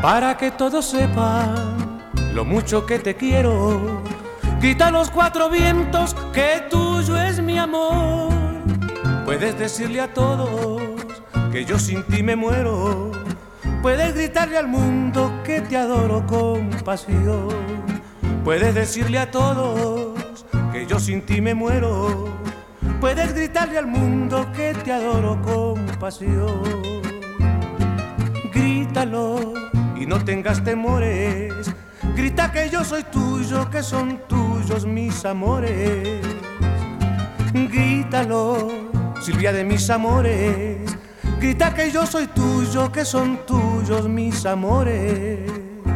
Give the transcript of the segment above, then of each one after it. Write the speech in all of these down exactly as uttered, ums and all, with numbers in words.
Para que todos sepan lo mucho que te quiero, grita a los cuatro vientos que tuyo es mi amor. Puedes decirle a todos que yo sin ti me muero. Puedes gritarle al mundo que te adoro con pasión. Puedes decirle a todos que yo sin ti me muero. Puedes gritarle al mundo que te adoro con pasión. Grítalo y no tengas temores. Grita que yo soy tuyo, que son tuyos mis amores. Grítalo, Silvia de mis amores. Grita que yo soy tuyo, que son tuyos mis amores.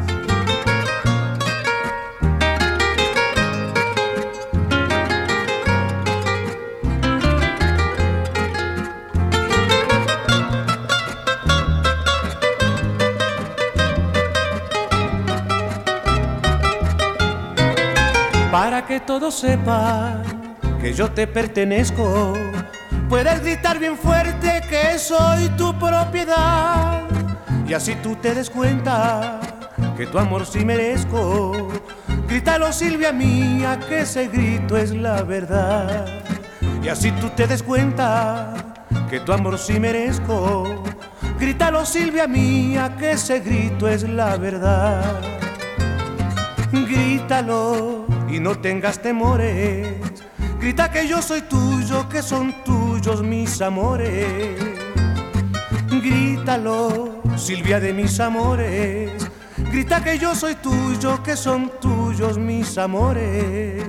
Para que todos sepan que yo te pertenezco, puedes gritar bien fuerte que soy tu propiedad. Y así tú te des cuenta que tu amor sí merezco. Grítalo, Silvia mía, que ese grito es la verdad. Y así tú te des cuenta que tu amor sí merezco. Grítalo, Silvia mía, que ese grito es la verdad. Grítalo y no tengas temores. Grita que yo soy tuyo, que son tuyos mis amores. Grítalo, Silvia de mis amores. Grita que yo soy tuyo, que son tuyos mis amores.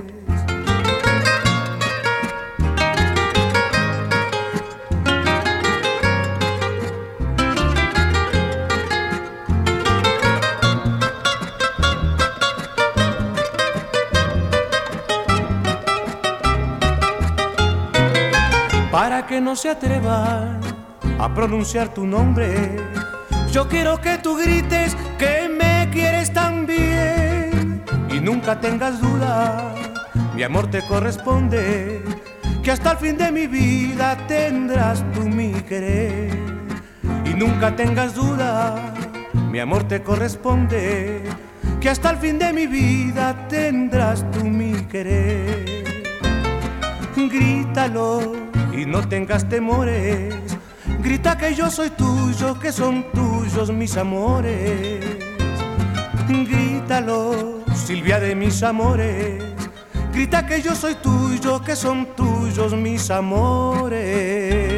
Para que no se atrevan a pronunciar tu nombre, yo quiero que tú grites que me quieres también. Y nunca tengas duda, mi amor te corresponde, que hasta el fin de mi vida tendrás tú mi querer. Y nunca tengas duda, mi amor te corresponde, que hasta el fin de mi vida tendrás tú mi querer. Grítalo y no tengas temores. Grita que yo soy tuyo, que son tuyos mis amores. Grítalo, Silvia de mis amores. Grita que yo soy tuyo, que son tuyos mis amores.